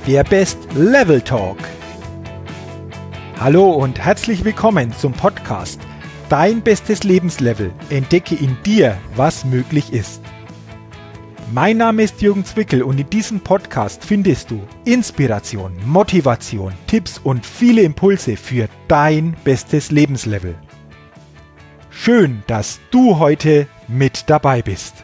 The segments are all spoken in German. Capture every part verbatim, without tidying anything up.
der Best Level Talk. Hallo und herzlich willkommen zum Podcast Dein bestes Lebenslevel. Entdecke in dir, was möglich ist. Mein Name ist Jürgen Zwickel und in diesem Podcast findest du Inspiration, Motivation, Tipps und viele Impulse für dein bestes Lebenslevel. Schön, dass du heute mit dabei bist.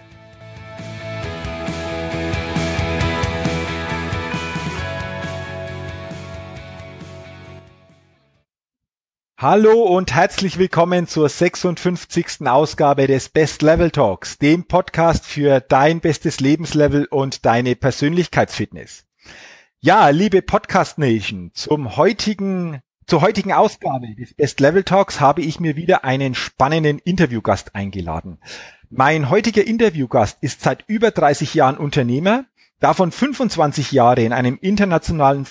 Hallo und herzlich willkommen zur sechsundfünfzigsten Ausgabe des Best Level Talks, dem Podcast für dein bestes Lebenslevel und deine Persönlichkeitsfitness. Ja, liebe Podcast Nation, zum heutigen, zur heutigen Ausgabe des Best Level Talks habe ich mir wieder einen spannenden Interviewgast eingeladen. Mein heutiger Interviewgast ist seit über dreißig Jahren Unternehmer, davon fünfundzwanzig Jahre in einem internationalen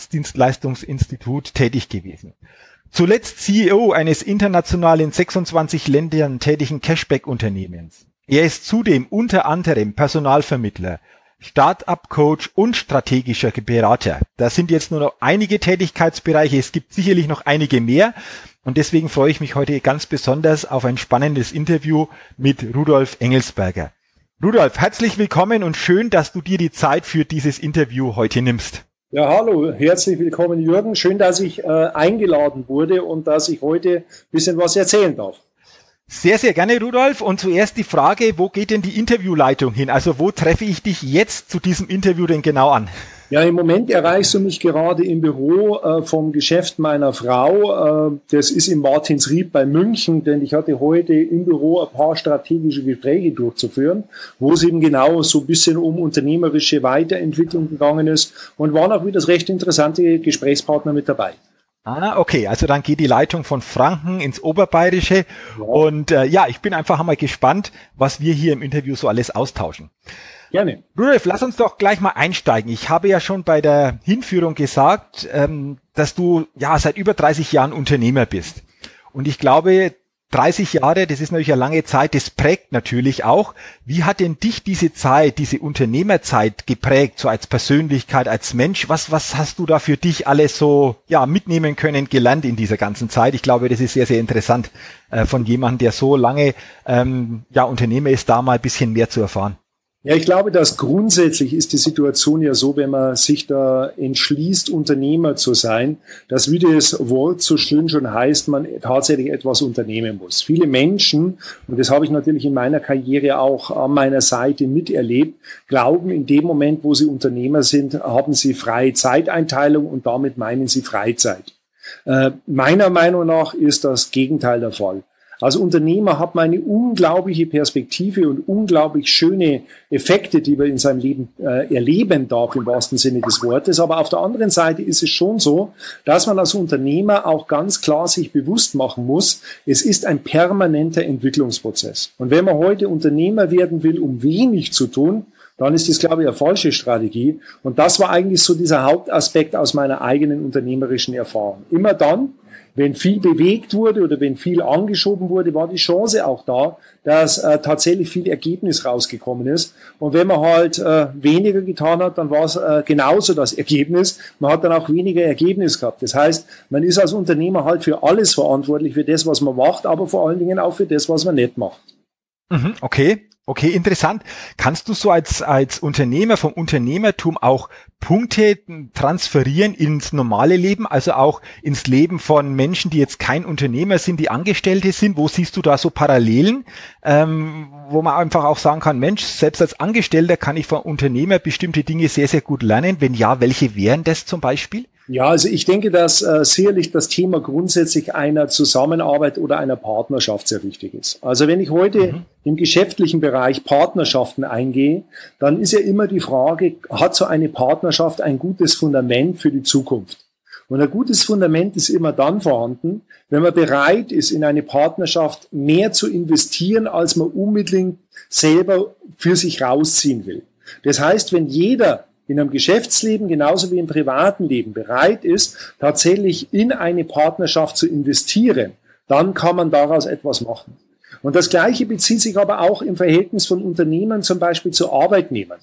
Finanzdienstleistungsinstitut tätig gewesen. Zuletzt C E O eines international in sechsundzwanzig Ländern tätigen Cashback-Unternehmens. Er ist zudem unter anderem Personalvermittler, Start-up-Coach und strategischer Berater. Das sind jetzt nur noch einige Tätigkeitsbereiche, es gibt sicherlich noch einige mehr und deswegen freue ich mich heute ganz besonders auf ein spannendes Interview mit Rudolf Engelsberger. Rudolf, herzlich willkommen und schön, dass du dir die Zeit für dieses Interview heute nimmst. Ja, hallo, herzlich willkommen Jürgen. Schön, dass ich äh, eingeladen wurde und dass ich heute ein bisschen was erzählen darf. Sehr, sehr gerne, Rudolf. Und zuerst die Frage, wo geht denn die Interviewleitung hin? Also wo treffe ich dich jetzt zu diesem Interview denn genau an? Ja, im Moment erreichst du mich gerade im Büro äh, vom Geschäft meiner Frau. Äh, das ist in Martinsried bei München, denn ich hatte heute im Büro ein paar strategische Gespräche durchzuführen, wo es eben genau so ein bisschen um unternehmerische Weiterentwicklung gegangen ist und waren auch wieder recht interessante Gesprächspartner mit dabei. Ah, okay, also dann geht die Leitung von Franken ins Oberbayerische ja. und äh, ja, ich bin einfach einmal gespannt, was wir hier im Interview so alles austauschen. Gerne. Rudolf, lass uns doch gleich mal einsteigen. Ich habe ja schon bei der Hinführung gesagt, ähm, dass du ja seit über dreißig Jahren Unternehmer bist. Und ich glaube, dreißig Jahre, das ist natürlich eine lange Zeit, das prägt natürlich auch. Wie hat denn dich diese Zeit, diese Unternehmerzeit geprägt, so als Persönlichkeit, als Mensch? Was, was hast du da für dich alles so ja mitnehmen können, gelernt in dieser ganzen Zeit? Ich glaube, das ist sehr, sehr interessant, äh, von jemandem, der so lange ähm, ja Unternehmer ist, da mal ein bisschen mehr zu erfahren. Ja, ich glaube, dass grundsätzlich ist die Situation ja so, wenn man sich da entschließt, Unternehmer zu sein, dass, wie das Wort so schön schon heißt, man tatsächlich etwas unternehmen muss. Viele Menschen, und das habe ich natürlich in meiner Karriere auch an meiner Seite miterlebt, glauben, in dem Moment, wo sie Unternehmer sind, haben sie freie Zeiteinteilung und damit meinen sie Freizeit. Äh, meiner Meinung nach ist das Gegenteil der Fall. Als Unternehmer hat man eine unglaubliche Perspektive und unglaublich schöne Effekte, die man in seinem Leben äh, erleben darf, im wahrsten Sinne des Wortes. Aber auf der anderen Seite ist es schon so, dass man als Unternehmer auch ganz klar sich bewusst machen muss, es ist ein permanenter Entwicklungsprozess. Und wenn man heute Unternehmer werden will, um wenig zu tun, dann ist das, glaube ich, eine falsche Strategie. Und das war eigentlich so dieser Hauptaspekt aus meiner eigenen unternehmerischen Erfahrung. Immer dann, wenn viel bewegt wurde oder wenn viel angeschoben wurde, war die Chance auch da, dass äh, tatsächlich viel Ergebnis rausgekommen ist. Und wenn man halt äh, weniger getan hat, dann war es äh, genauso das Ergebnis. Man hat dann auch weniger Ergebnis gehabt. Das heißt, man ist als Unternehmer halt für alles verantwortlich, für das, was man macht, aber vor allen Dingen auch für das, was man nicht macht. Mhm, okay. Okay, interessant. Kannst du so als, als Unternehmer vom Unternehmertum auch Punkte transferieren ins normale Leben, also auch ins Leben von Menschen, die jetzt kein Unternehmer sind, die Angestellte sind? Wo siehst du da so Parallelen, ähm, wo man einfach auch sagen kann, Mensch, selbst als Angestellter kann ich vom Unternehmer bestimmte Dinge sehr, sehr gut lernen. Wenn ja, welche wären das zum Beispiel? Ja, also ich denke, dass äh, sicherlich das Thema grundsätzlich einer Zusammenarbeit oder einer Partnerschaft sehr wichtig ist. Also wenn ich heute mhm. im geschäftlichen Bereich Partnerschaften eingehe, dann ist ja immer die Frage, hat so eine Partnerschaft ein gutes Fundament für die Zukunft? Und ein gutes Fundament ist immer dann vorhanden, wenn man bereit ist, in eine Partnerschaft mehr zu investieren, als man unbedingt selber für sich rausziehen will. Das heißt, wenn jeder in einem Geschäftsleben genauso wie im privaten Leben bereit ist, tatsächlich in eine Partnerschaft zu investieren, dann kann man daraus etwas machen. Und das Gleiche bezieht sich aber auch im Verhältnis von Unternehmern zum Beispiel zu Arbeitnehmern.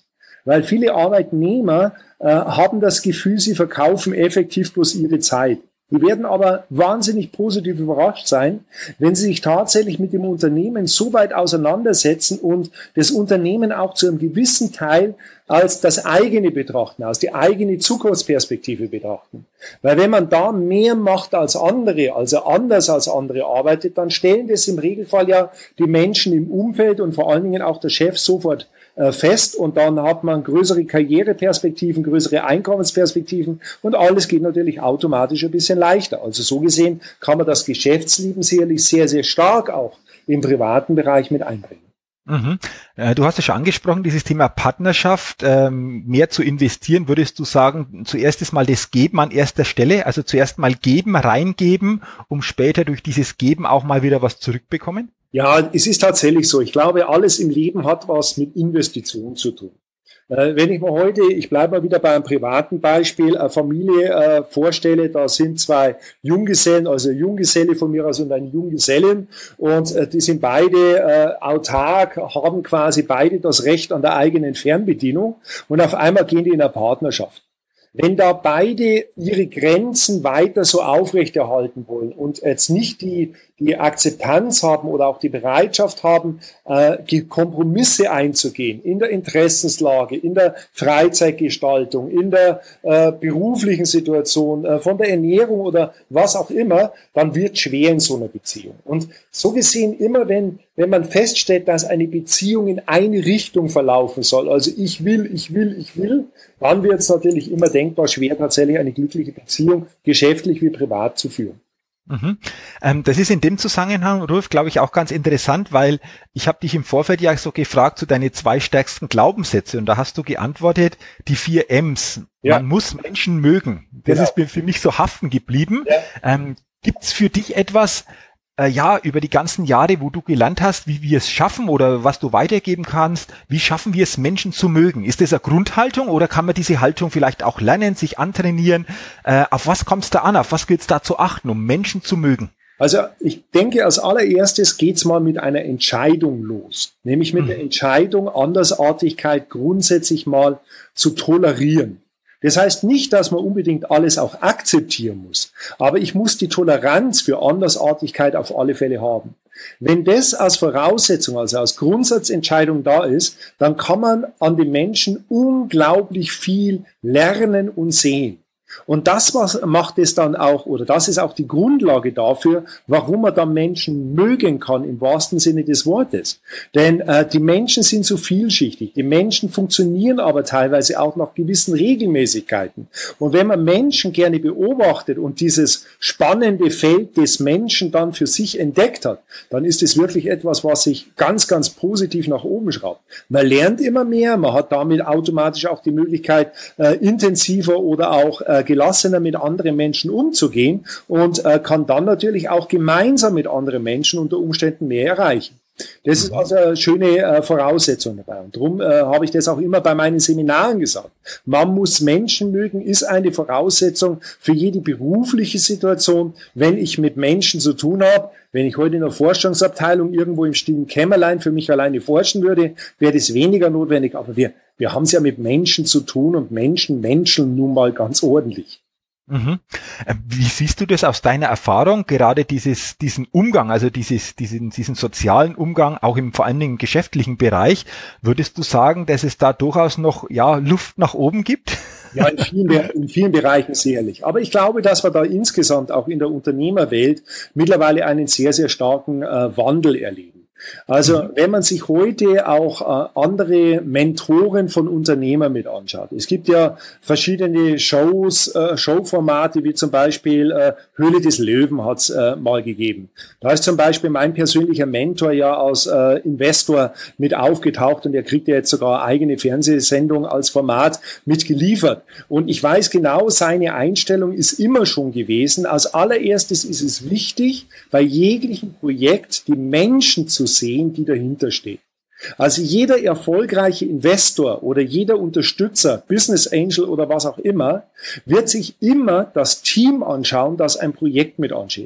weil viele Arbeitnehmer äh, haben das Gefühl, sie verkaufen effektiv bloß ihre Zeit. Die werden aber wahnsinnig positiv überrascht sein, wenn sie sich tatsächlich mit dem Unternehmen so weit auseinandersetzen und das Unternehmen auch zu einem gewissen Teil als das eigene betrachten, als die eigene Zukunftsperspektive betrachten. Weil wenn man da mehr macht als andere, also anders als andere arbeitet, dann stellen das im Regelfall ja die Menschen im Umfeld und vor allen Dingen auch der Chef sofort fest und dann hat man größere Karriereperspektiven, größere Einkommensperspektiven und alles geht natürlich automatisch ein bisschen leichter. Also so gesehen kann man das Geschäftsleben sicherlich sehr, sehr stark auch im privaten Bereich mit einbringen. Mhm. Du hast ja schon angesprochen, dieses Thema Partnerschaft, ähm, mehr zu investieren, würdest du sagen, zuerst ist mal das Geben an erster Stelle, also zuerst mal geben, reingeben, um später durch dieses Geben auch mal wieder was zurückbekommen? Ja, es ist tatsächlich so. Ich glaube, alles im Leben hat was mit Investitionen zu tun. Äh, wenn ich mir heute, ich bleibe mal wieder bei einem privaten Beispiel, eine Familie äh, vorstelle, da sind zwei Junggesellen, also eine Junggeselle von mir aus und eine Junggesellin und äh, die sind beide äh, autark, haben quasi beide das Recht an der eigenen Fernbedienung und auf einmal gehen die in eine Partnerschaft. Wenn da beide ihre Grenzen weiter so aufrechterhalten wollen und jetzt nicht die, die Akzeptanz haben oder auch die Bereitschaft haben, äh, Kompromisse einzugehen in der Interessenslage, in der Freizeitgestaltung, in der äh, beruflichen Situation, äh, von der Ernährung oder was auch immer, dann wird schwer in so einer Beziehung. Und so gesehen immer, wenn wenn man feststellt, dass eine Beziehung in eine Richtung verlaufen soll, also ich will, ich will, ich will, dann wird es natürlich immer denkbar schwer, tatsächlich eine glückliche Beziehung, geschäftlich wie privat, zu führen. Mhm. Ähm, das ist in dem Zusammenhang, Rolf, glaube ich, auch ganz interessant, weil ich habe dich im Vorfeld ja so gefragt zu deine zwei stärksten Glaubenssätze und da hast du geantwortet, die vier M's. Ja. Man muss Menschen mögen. Das genau. ist mir für mich so haften geblieben. Ja. Ähm, gibt's für dich etwas, ja, über die ganzen Jahre, wo du gelernt hast, wie wir es schaffen oder was du weitergeben kannst, wie schaffen wir es, Menschen zu mögen? Ist das eine Grundhaltung oder kann man diese Haltung vielleicht auch lernen, sich antrainieren? Äh, auf was kommt es da an? Auf was gilt es da zu achten, um Menschen zu mögen? Also ich denke, als allererstes geht's mal mit einer Entscheidung los, nämlich mit mhm. der Entscheidung, Andersartigkeit grundsätzlich mal zu tolerieren. Das heißt nicht, dass man unbedingt alles auch akzeptieren muss, aber ich muss die Toleranz für Andersartigkeit auf alle Fälle haben. Wenn das als Voraussetzung, also als Grundsatzentscheidung da ist, dann kann man an den Menschen unglaublich viel lernen und sehen. Und das was macht es dann auch, oder das ist auch die Grundlage dafür, warum man dann Menschen mögen kann, im wahrsten Sinne des Wortes. Denn äh, die Menschen sind so vielschichtig, die Menschen funktionieren aber teilweise auch nach gewissen Regelmäßigkeiten. Und wenn man Menschen gerne beobachtet und dieses spannende Feld des Menschen dann für sich entdeckt hat, dann ist es wirklich etwas, was sich ganz, ganz positiv nach oben schraubt. Man lernt immer mehr, man hat damit automatisch auch die Möglichkeit, äh, intensiver oder auch äh, gelassener mit anderen Menschen umzugehen und äh, kann dann natürlich auch gemeinsam mit anderen Menschen unter Umständen mehr erreichen. Das ist also eine schöne äh, Voraussetzung dabei. Und darum äh, habe ich das auch immer bei meinen Seminaren gesagt. Man muss Menschen mögen, ist eine Voraussetzung für jede berufliche Situation, wenn ich mit Menschen zu tun habe. Wenn ich heute in der Forschungsabteilung irgendwo im stillen Kämmerlein für mich alleine forschen würde, wäre das weniger notwendig. Aber wir, wir haben es ja mit Menschen zu tun und Menschen menscheln nun mal ganz ordentlich. Mhm. Wie siehst du das aus deiner Erfahrung, gerade dieses, diesen Umgang, also dieses, diesen, diesen sozialen Umgang, auch im vor allen Dingen geschäftlichen Bereich? Würdest du sagen, dass es da durchaus noch, ja, Luft nach oben gibt? Ja, in vielen, in vielen Bereichen sicherlich. Aber ich glaube, dass wir da insgesamt auch in der Unternehmerwelt mittlerweile einen sehr, sehr starken äh, Wandel erleben. Also wenn man sich heute auch äh, andere Mentoren von Unternehmern mit anschaut. Es gibt ja verschiedene Shows, äh, Showformate, wie zum Beispiel äh, Höhle des Löwen hat es äh, mal gegeben. Da ist zum Beispiel mein persönlicher Mentor ja als äh, Investor mit aufgetaucht und er kriegt ja jetzt sogar eine eigene Fernsehsendung als Format mitgeliefert. Und ich weiß genau, seine Einstellung ist immer schon gewesen. Als allererstes ist es wichtig, bei jeglichem Projekt die Menschen zu sehen, die dahinter stehen. Also jeder erfolgreiche Investor oder jeder Unterstützer, Business Angel oder was auch immer, wird sich immer das Team anschauen, das ein Projekt mit ansteht.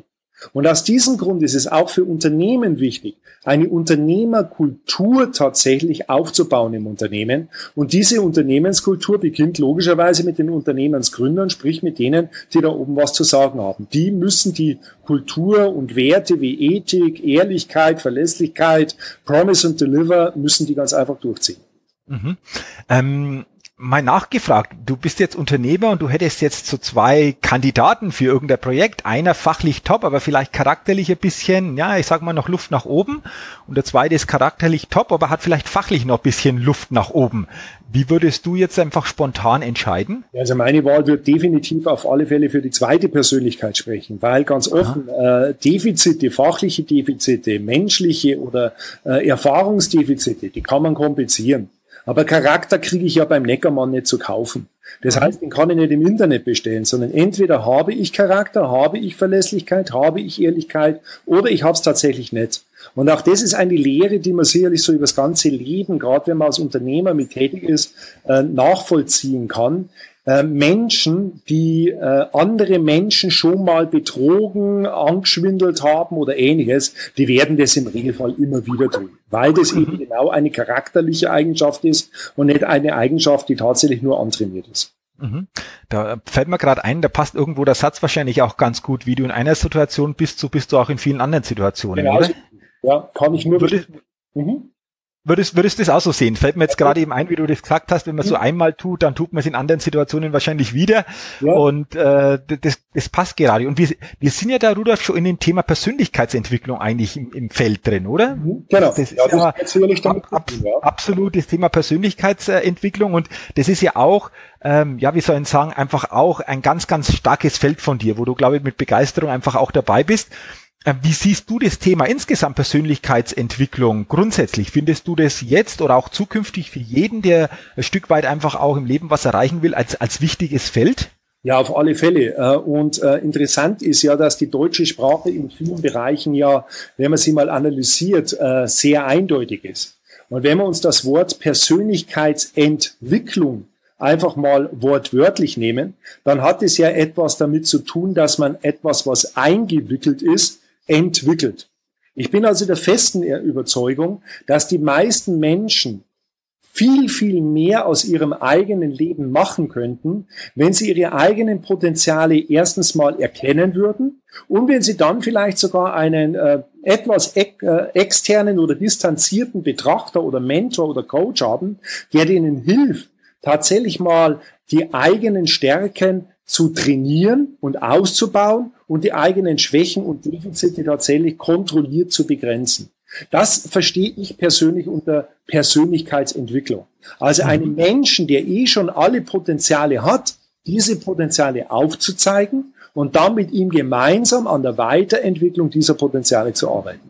Und aus diesem Grund ist es auch für Unternehmen wichtig, eine Unternehmerkultur tatsächlich aufzubauen im Unternehmen. Und diese Unternehmenskultur beginnt logischerweise mit den Unternehmensgründern, sprich mit denen, die da oben was zu sagen haben. Die müssen die Kultur und Werte wie Ethik, Ehrlichkeit, Verlässlichkeit, Promise and Deliver, müssen die ganz einfach durchziehen. Mhm. Ähm Mal nachgefragt, du bist jetzt Unternehmer und du hättest jetzt so zwei Kandidaten für irgendein Projekt, einer fachlich top, aber vielleicht charakterlich ein bisschen, ja, ich sag mal noch Luft nach oben, und der zweite ist charakterlich top, aber hat vielleicht fachlich noch ein bisschen Luft nach oben. Wie würdest du jetzt einfach spontan entscheiden? Also meine Wahl wird definitiv auf alle Fälle für die zweite Persönlichkeit sprechen, weil ganz offen äh, Defizite, fachliche Defizite, menschliche oder äh, Erfahrungsdefizite, die kann man kompensieren. Aber Charakter kriege ich ja beim Neckermann nicht zu kaufen. Das heißt, den kann ich nicht im Internet bestellen, sondern entweder habe ich Charakter, habe ich Verlässlichkeit, habe ich Ehrlichkeit oder ich habe es tatsächlich nicht. Und auch das ist eine Lehre, die man sicherlich so über das ganze Leben, gerade wenn man als Unternehmer mit tätig ist, äh, nachvollziehen kann. Äh, Menschen, die äh, andere Menschen schon mal betrogen, angeschwindelt haben oder Ähnliches, die werden das im Regelfall immer wieder tun, weil das eben genau eine charakterliche Eigenschaft ist und nicht eine Eigenschaft, die tatsächlich nur antrainiert ist. Da fällt mir gerade ein, da passt irgendwo der Satz wahrscheinlich auch ganz gut, wie du in einer Situation bist, so bist du auch in vielen anderen Situationen, genau, oder? Ja, kann ich nur... Würde, mhm. Würdest, würdest du das auch so sehen? Fällt mir jetzt gerade eben ein, wie du das gesagt hast, wenn man so einmal tut, dann tut man es in anderen Situationen wahrscheinlich wieder. Ja. Und äh, das, das passt gerade. Und wir, wir sind ja da, Rudolf, schon in dem Thema Persönlichkeitsentwicklung eigentlich im, im Feld drin, oder? Mhm, genau. Das, das ist ja, das ja ab, ab, ja absolut das Thema Persönlichkeitsentwicklung. Und das ist ja auch, ähm, ja, wie soll ich sagen, einfach auch ein ganz, ganz starkes Feld von dir, wo du, glaube ich, mit Begeisterung einfach auch dabei bist. Wie siehst du das Thema insgesamt Persönlichkeitsentwicklung grundsätzlich? Findest du das jetzt oder auch zukünftig für jeden, der ein Stück weit einfach auch im Leben was erreichen will, als, als wichtiges Feld? Ja, auf alle Fälle. Und interessant ist ja, dass die deutsche Sprache in vielen Bereichen ja, wenn man sie mal analysiert, sehr eindeutig ist. Und wenn wir uns das Wort Persönlichkeitsentwicklung einfach mal wortwörtlich nehmen, dann hat es ja etwas damit zu tun, dass man etwas, was eingewickelt ist, entwickelt. Ich bin also der festen Überzeugung, dass die meisten Menschen viel, viel mehr aus ihrem eigenen Leben machen könnten, wenn sie ihre eigenen Potenziale erstens mal erkennen würden und wenn sie dann vielleicht sogar einen äh, etwas ex äh, externen oder distanzierten Betrachter oder Mentor oder Coach haben, der ihnen hilft, tatsächlich mal die eigenen Stärken zu trainieren und auszubauen und die eigenen Schwächen und Defizite tatsächlich kontrolliert zu begrenzen. Das verstehe ich persönlich unter Persönlichkeitsentwicklung. Also einen Menschen, der eh schon alle Potenziale hat, diese Potenziale aufzuzeigen und dann mit ihm gemeinsam an der Weiterentwicklung dieser Potenziale zu arbeiten.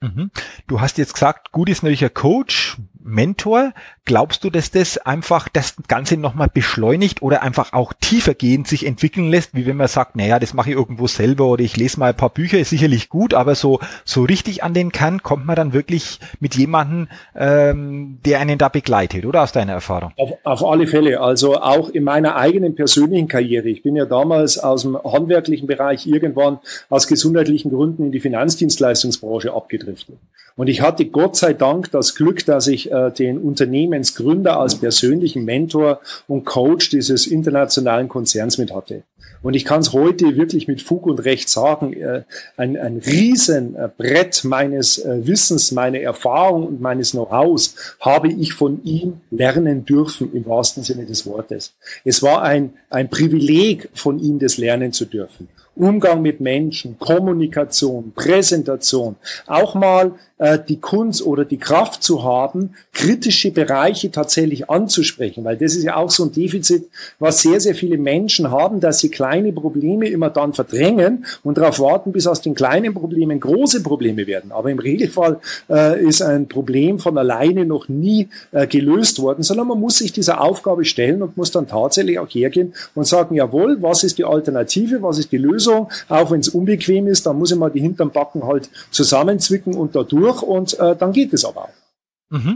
Du hast jetzt gesagt, gut ist natürlich ein Coach, Mentor. Glaubst du, dass das einfach das Ganze nochmal beschleunigt oder einfach auch tiefergehend sich entwickeln lässt, wie wenn man sagt, naja, das mache ich irgendwo selber oder ich lese mal ein paar Bücher, ist sicherlich gut, aber so so richtig an den Kern kommt man dann wirklich mit jemandem, ähm, der einen da begleitet, oder aus deiner Erfahrung? Auf, auf alle Fälle. Also auch in meiner eigenen persönlichen Karriere. Ich bin ja damals aus dem handwerklichen Bereich irgendwann aus gesundheitlichen Gründen in die Finanzdienstleistungsbranche abgedriftet. Und ich hatte Gott sei Dank das Glück, dass ich äh, den Unternehmensgründer als persönlichen Mentor und Coach dieses internationalen Konzerns mit hatte. Und ich kann es heute wirklich mit Fug und Recht sagen, äh, ein, ein Riesenbrett meines äh, Wissens, meiner Erfahrung und meines Know-hows habe ich von ihm lernen dürfen, im wahrsten Sinne des Wortes. Es war ein, ein Privileg, von ihm das lernen zu dürfen. Umgang mit Menschen, Kommunikation, Präsentation, auch mal äh, die Kunst oder die Kraft zu haben, kritische Bereiche tatsächlich anzusprechen, weil das ist ja auch so ein Defizit, was sehr, sehr viele Menschen haben, dass sie kleine Probleme immer dann verdrängen und darauf warten, bis aus den kleinen Problemen große Probleme werden. Aber im Regelfall äh, ist ein Problem von alleine noch nie äh, gelöst worden, sondern man muss sich dieser Aufgabe stellen und muss dann tatsächlich auch hergehen und sagen, jawohl, was ist die Alternative, was ist die Lösung? Auch wenn es unbequem ist, dann muss ich mal die hinterm Backen halt zusammenzwicken und da durch und äh, dann geht es aber auch. Mhm.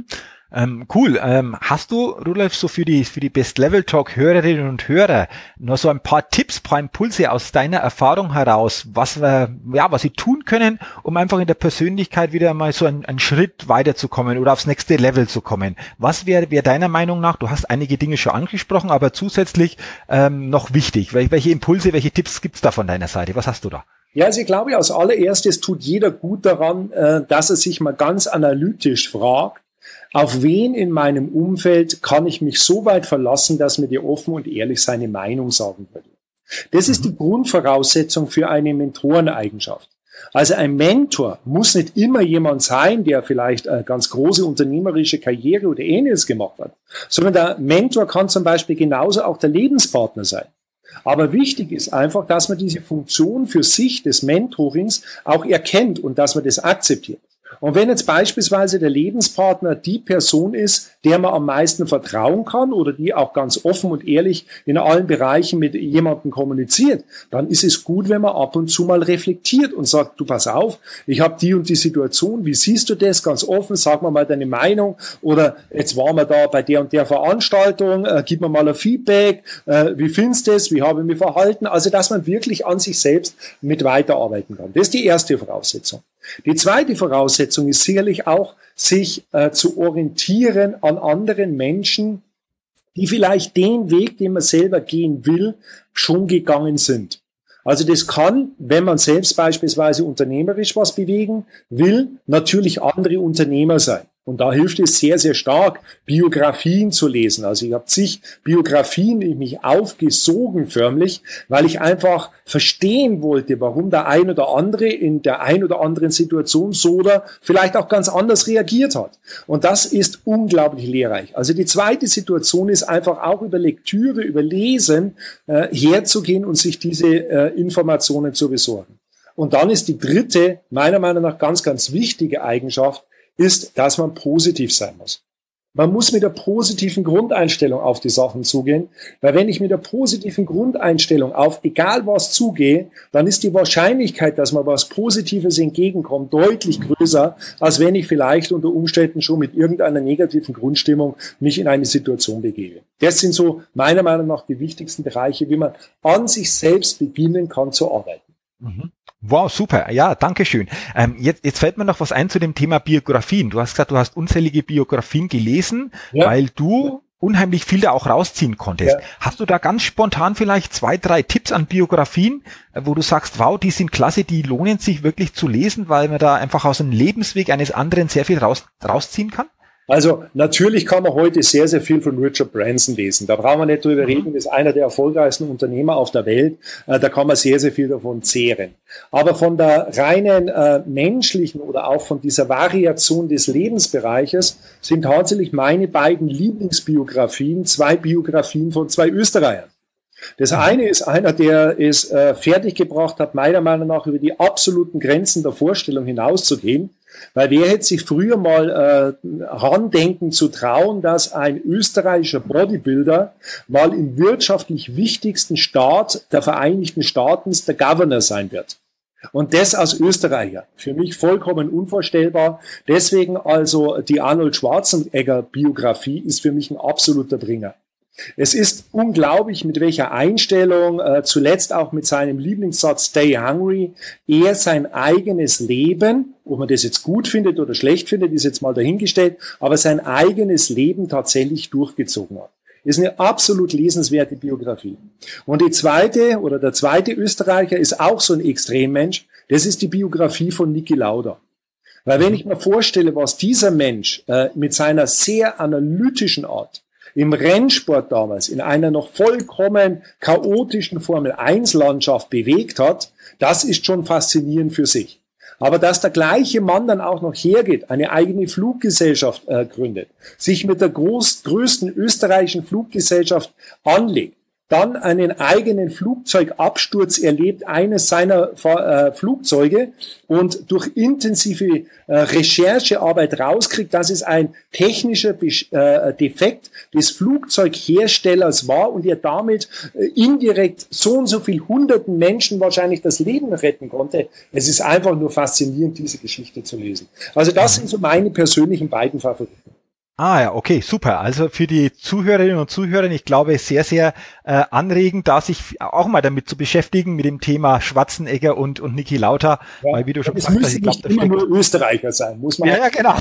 Ähm, cool. Ähm, hast du, Rudolf, so für die, für die Best-Level-Talk-Hörerinnen und Hörer noch so ein paar Tipps, paar Impulse aus deiner Erfahrung heraus, was wir, ja, was sie tun können, um einfach in der Persönlichkeit wieder mal so einen, einen Schritt weiterzukommen oder aufs nächste Level zu kommen? Was wäre wär deiner Meinung nach, du hast einige Dinge schon angesprochen, aber zusätzlich ähm, noch wichtig? Wel- Welche Impulse, welche Tipps gibt's da von deiner Seite? Was hast du da? Ja, also ich glaube, als allererstes tut jeder gut daran, äh, dass er sich mal ganz analytisch fragt, auf wen in meinem Umfeld kann ich mich so weit verlassen, dass mir der offen und ehrlich seine Meinung sagen würde. Das ist die Grundvoraussetzung für eine Mentoreneigenschaft. Also ein Mentor muss nicht immer jemand sein, der vielleicht eine ganz große unternehmerische Karriere oder Ähnliches gemacht hat, sondern der Mentor kann zum Beispiel genauso auch der Lebenspartner sein. Aber wichtig ist einfach, dass man diese Funktion für sich des Mentorings auch erkennt und dass man das akzeptiert. Und wenn jetzt beispielsweise der Lebenspartner die Person ist, der man am meisten vertrauen kann oder die auch ganz offen und ehrlich in allen Bereichen mit jemandem kommuniziert, dann ist es gut, wenn man ab und zu mal reflektiert und sagt, du pass auf, ich habe die und die Situation, wie siehst du das? Ganz offen, sag mir mal deine Meinung oder jetzt waren wir da bei der und der Veranstaltung, äh, gib mir mal ein Feedback, äh, wie findest du das, wie habe ich mich verhalten? Also, dass man wirklich an sich selbst mit weiterarbeiten kann. Das ist die erste Voraussetzung. Die zweite Voraussetzung ist sicherlich auch, sich äh, zu orientieren an anderen Menschen, die vielleicht den Weg, den man selber gehen will, schon gegangen sind. Also das kann, wenn man selbst beispielsweise unternehmerisch was bewegen will, natürlich andere Unternehmer sein. Und da hilft es sehr, sehr stark, Biografien zu lesen. Also ich habe zig Biografien in mich aufgesogen förmlich, weil ich einfach verstehen wollte, warum der ein oder andere in der ein oder anderen Situation so oder vielleicht auch ganz anders reagiert hat. Und das ist unglaublich lehrreich. Also die zweite Situation ist einfach auch über Lektüre, über Lesen äh, herzugehen und sich diese äh, Informationen zu besorgen. Und dann ist die dritte, meiner Meinung nach ganz, ganz wichtige Eigenschaft, ist, dass man positiv sein muss. Man muss mit der positiven Grundeinstellung auf die Sachen zugehen, weil wenn ich mit der positiven Grundeinstellung auf egal was zugehe, dann ist die Wahrscheinlichkeit, dass mir was Positives entgegenkommt, deutlich größer, als wenn ich vielleicht unter Umständen schon mit irgendeiner negativen Grundstimmung mich in eine Situation begebe. Das sind so meiner Meinung nach die wichtigsten Bereiche, wie man an sich selbst beginnen kann zu arbeiten. Mhm. Wow, super. Ja, danke schön. Ähm, jetzt, jetzt fällt mir noch was ein zu dem Thema Biografien. Du hast gesagt, du hast unzählige Biografien gelesen, ja, weil du unheimlich viel da auch rausziehen konntest. Ja. Hast du da ganz spontan vielleicht zwei, drei Tipps an Biografien, wo du sagst, wow, die sind klasse, die lohnen sich wirklich zu lesen, weil man da einfach aus dem Lebensweg eines anderen sehr viel raus, rausziehen kann? Also natürlich kann man heute sehr, sehr viel von Richard Branson lesen. Da brauchen wir nicht drüber reden, das ist einer der erfolgreichsten Unternehmer auf der Welt. Da kann man sehr, sehr viel davon zehren. Aber von der reinen äh, menschlichen oder auch von dieser Variation des Lebensbereiches sind tatsächlich meine beiden Lieblingsbiografien zwei Biografien von zwei Österreichern. Das eine ist einer, der es äh, fertiggebracht hat, meiner Meinung nach über die absoluten Grenzen der Vorstellung hinauszugehen. Weil wer hätte sich früher mal äh, randenken zu trauen, dass ein österreichischer Bodybuilder mal im wirtschaftlich wichtigsten Staat der Vereinigten Staaten der Governor sein wird. Und das als Österreicher. Für mich vollkommen unvorstellbar. Deswegen also die Arnold Schwarzenegger Biografie ist für mich ein absoluter Bringer. Es ist unglaublich, mit welcher Einstellung, äh, zuletzt auch mit seinem Lieblingssatz Stay Hungry, er sein eigenes Leben, ob man das jetzt gut findet oder schlecht findet, ist jetzt mal dahingestellt, aber sein eigenes Leben tatsächlich durchgezogen hat. Ist eine absolut lesenswerte Biografie. Und die zweite oder der zweite Österreicher ist auch so ein Extremmensch, das ist die Biografie von Niki Lauda. Weil wenn ich mir vorstelle, was dieser Mensch äh, mit seiner sehr analytischen Art im Rennsport damals in einer noch vollkommen chaotischen Formel eins Landschaft bewegt hat, das ist schon faszinierend für sich. Aber dass der gleiche Mann dann auch noch hergeht, eine eigene Fluggesellschaft äh, gründet, sich mit der groß, größten österreichischen Fluggesellschaft anlegt, dann einen eigenen Flugzeugabsturz erlebt, eines seiner äh, Flugzeuge, und durch intensive äh, Recherchearbeit rauskriegt, dass es ein technischer Besch äh, Defekt des Flugzeugherstellers war und er damit äh, indirekt so und so viel hunderten Menschen wahrscheinlich das Leben retten konnte. Es ist einfach nur faszinierend, diese Geschichte zu lesen. Also das sind so meine persönlichen beiden Favoriten. Ah ja, okay, super. Also für die Zuhörerinnen und Zuhörer, ich glaube, sehr, sehr äh, anregend, da sich auch mal damit zu beschäftigen, mit dem Thema Schwarzenegger und, und Niki Lauda, Ja. weil wie du schon Es gesagt hast, müssen ich glaube, nicht da immer steckt... nur Österreicher sein, muss man. Ja, ja, genau.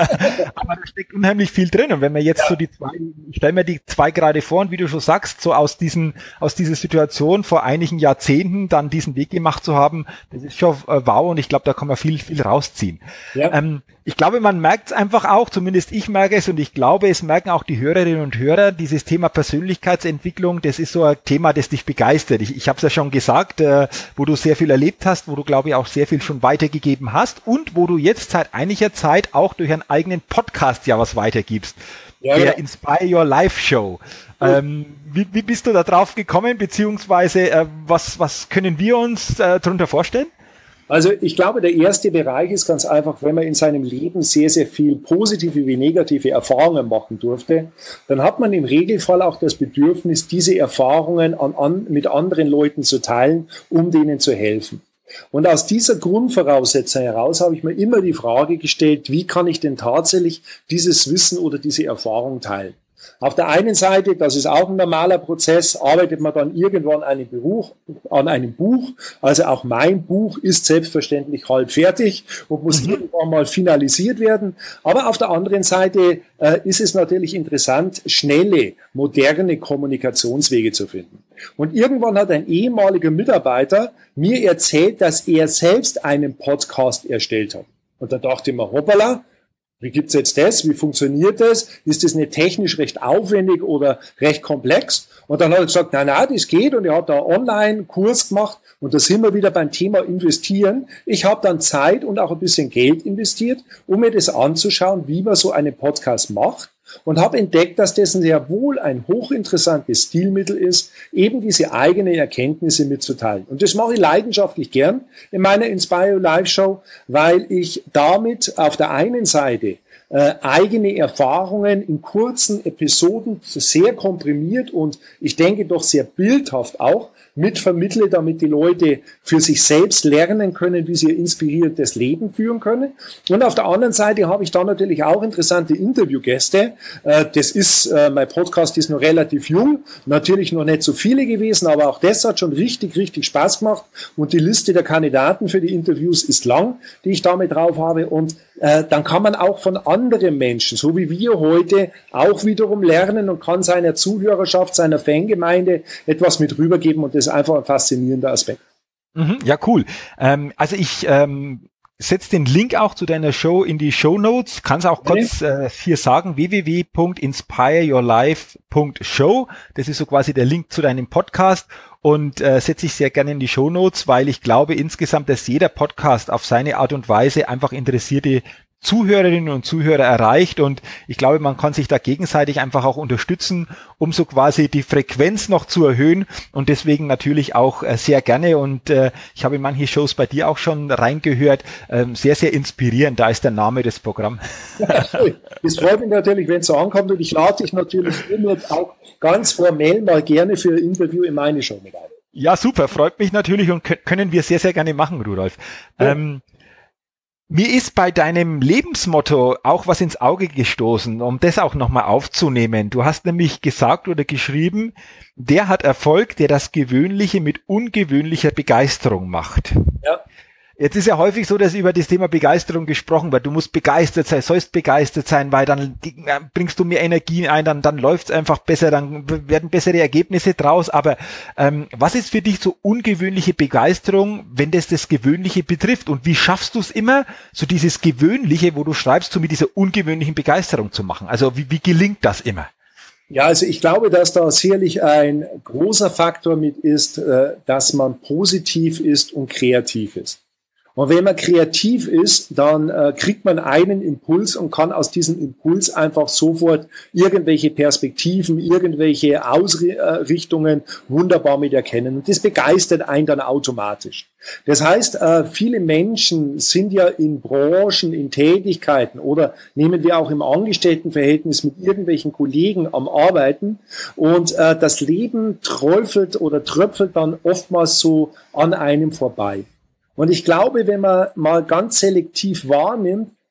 Aber da steckt unheimlich viel drin. Und wenn man jetzt ja. so die zwei, ich stelle mir die zwei gerade vor und wie du schon sagst, so aus diesen, aus dieser Situation vor einigen Jahrzehnten dann diesen Weg gemacht zu haben, das ist schon äh, wow und ich glaube, da kann man viel, viel rausziehen. Ja. Ähm, ich glaube, man merkt es einfach auch, zumindest ich merke es und ich glaube, es merken auch die Hörerinnen und Hörer, dieses Thema Persönlichkeitsentwicklung, das ist so ein Thema, das dich begeistert. Ich, ich habe es ja schon gesagt, äh, wo du sehr viel erlebt hast, wo du, glaube ich, auch sehr viel schon weitergegeben hast und wo du jetzt seit einiger Zeit auch durch einen eigenen Podcast ja was weitergibst. Ja, der ja. Inspire Your Life Show. Ähm, wie, wie bist du da drauf gekommen, beziehungsweise äh, was, was können wir uns äh, darunter vorstellen? Also ich glaube, der erste Bereich ist ganz einfach, wenn man in seinem Leben sehr, sehr viel positive wie negative Erfahrungen machen durfte, dann hat man im Regelfall auch das Bedürfnis, diese Erfahrungen an, an, mit anderen Leuten zu teilen, um denen zu helfen. Und aus dieser Grundvoraussetzung heraus habe ich mir immer die Frage gestellt, wie kann ich denn tatsächlich dieses Wissen oder diese Erfahrung teilen? Auf der einen Seite, das ist auch ein normaler Prozess, arbeitet man dann irgendwann einen Beruf, an einem Buch. Also auch mein Buch ist selbstverständlich halb fertig und muss mhm. irgendwann mal finalisiert werden. Aber auf der anderen Seite äh, ist es natürlich interessant, schnelle, moderne Kommunikationswege zu finden. Und irgendwann hat ein ehemaliger Mitarbeiter mir erzählt, dass er selbst einen Podcast erstellt hat. Und da dachte ich mir, hoppala, wie gibt's jetzt das? Wie funktioniert das? Ist das nicht technisch recht aufwendig oder recht komplex? Und dann hat er gesagt, nein, nein, das geht. Und er hat da einen Online-Kurs gemacht. Und da sind wir wieder beim Thema investieren. Ich habe dann Zeit und auch ein bisschen Geld investiert, um mir das anzuschauen, wie man so einen Podcast macht. Und habe entdeckt, dass das sehr wohl ein hochinteressantes Stilmittel ist, eben diese eigenen Erkenntnisse mitzuteilen. Und das mache ich leidenschaftlich gern in meiner Inspire Live Show, weil ich damit auf der einen Seite äh, eigene Erfahrungen in kurzen Episoden sehr komprimiert und ich denke doch sehr bildhaft auch mitvermittle, damit die Leute für sich selbst lernen können, wie sie ihr inspiriertes Leben führen können. Und auf der anderen Seite habe ich dann natürlich auch interessante Interviewgäste. Das ist, mein Podcast ist noch relativ jung, natürlich noch nicht so viele gewesen, aber auch das hat schon richtig, richtig Spaß gemacht. Und die Liste der Kandidaten für die Interviews ist lang, die ich damit drauf habe. Und äh, dann kann man auch von anderen Menschen, so wie wir heute, auch wiederum lernen und kann seiner Zuhörerschaft, seiner Fangemeinde etwas mit rübergeben. Und das ist einfach ein faszinierender Aspekt. Mhm, ja, cool. Ähm, also ich ähm, setze den Link auch zu deiner Show in die Shownotes. Kannst auch okay. kurz äh, hier sagen, w w w punkt inspire your life punkt show. Das ist so quasi der Link zu deinem Podcast. Und äh, setze ich sehr gerne in die Shownotes, weil ich glaube insgesamt, dass jeder Podcast auf seine Art und Weise einfach interessierte Zuhörerinnen und Zuhörer erreicht und ich glaube, man kann sich da gegenseitig einfach auch unterstützen, um so quasi die Frequenz noch zu erhöhen und deswegen natürlich auch äh, sehr gerne und äh, ich habe in manche Shows bei dir auch schon reingehört, ähm, sehr, sehr inspirierend, da ist der Name des Programms. Ja, das freut mich natürlich, wenn es so ankommt und ich lade dich natürlich immer auch ganz formell mal gerne für ein Interview in meine Show mit ein. Ja, super, freut mich natürlich und k- können wir sehr, sehr gerne machen, Rudolf. Ja. Ähm, Mir ist bei deinem Lebensmotto auch was ins Auge gestoßen, um das auch nochmal aufzunehmen. Du hast nämlich gesagt oder geschrieben, der hat Erfolg, der das Gewöhnliche mit ungewöhnlicher Begeisterung macht. Ja. Jetzt ist ja häufig so, dass über das Thema Begeisterung gesprochen wird. Du musst begeistert sein, sollst begeistert sein, weil dann bringst du mehr Energie ein, dann, dann läuft's einfach besser, dann werden bessere Ergebnisse draus. Aber ähm, was ist für dich so ungewöhnliche Begeisterung, wenn das das Gewöhnliche betrifft? Und wie schaffst du es immer, so dieses Gewöhnliche, wo du schreibst, so mit dieser ungewöhnlichen Begeisterung zu machen? Also wie, wie gelingt das immer? Ja, also ich glaube, dass da sicherlich ein großer Faktor mit ist, dass man positiv ist und kreativ ist. Und wenn man kreativ ist, dann äh, kriegt man einen Impuls und kann aus diesem Impuls einfach sofort irgendwelche Perspektiven, irgendwelche Ausrichtungen wunderbar mit erkennen. Und das begeistert einen dann automatisch. Das heißt, äh, viele Menschen sind ja in Branchen, in Tätigkeiten oder nehmen wir auch im Angestelltenverhältnis mit irgendwelchen Kollegen am Arbeiten und äh, das Leben träufelt oder tröpfelt dann oftmals so an einem vorbei. Und ich glaube, wenn man mal ganz selektiv wahrnimmt,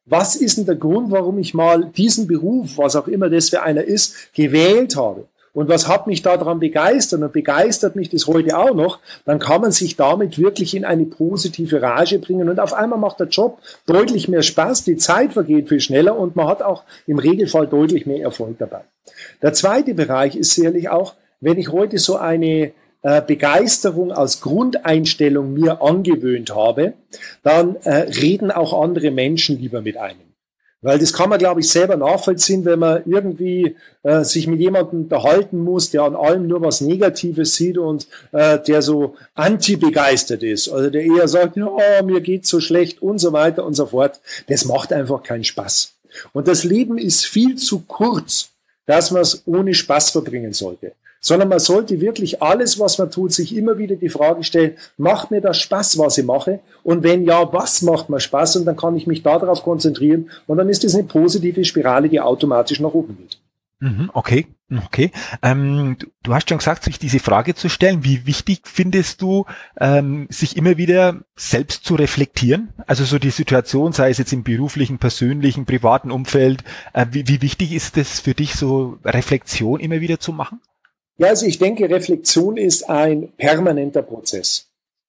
was ist denn der Grund, warum ich mal diesen Beruf, was auch immer das für einer ist, gewählt habe? Und was hat mich daran begeistert und begeistert mich das heute auch noch, dann kann man sich damit wirklich in eine positive Rage bringen und auf einmal macht der Job deutlich mehr Spaß, die Zeit vergeht viel schneller und man hat auch im Regelfall deutlich mehr Erfolg dabei. Der zweite Bereich ist sicherlich auch, wenn ich heute so eine äh, Begeisterung als Grundeinstellung mir angewöhnt habe, dann äh, reden auch andere Menschen lieber mit einem. Weil das kann man, glaube ich, selber nachvollziehen, wenn man irgendwie äh, sich mit jemandem unterhalten muss, der an allem nur was Negatives sieht und äh, der so anti-begeistert ist. Also der eher sagt, ja, mir geht's so schlecht und so weiter und so fort. Das macht einfach keinen Spaß. Und das Leben ist viel zu kurz, dass man es ohne Spaß verbringen sollte. Sondern man sollte wirklich alles, was man tut, sich immer wieder die Frage stellen, macht mir das Spaß, was ich mache? Und wenn ja, was macht mir Spaß? Und dann kann ich mich darauf konzentrieren. Und dann ist es eine positive Spirale, die automatisch nach oben geht. Okay, okay. Ähm, du, du hast schon gesagt, sich diese Frage zu stellen. Wie wichtig findest du, ähm, sich immer wieder selbst zu reflektieren? Also so die Situation, sei es jetzt im beruflichen, persönlichen, privaten Umfeld. Äh, wie, wie wichtig ist es für dich, so Reflexion immer wieder zu machen? Ja, also ich denke, Reflexion ist ein permanenter Prozess.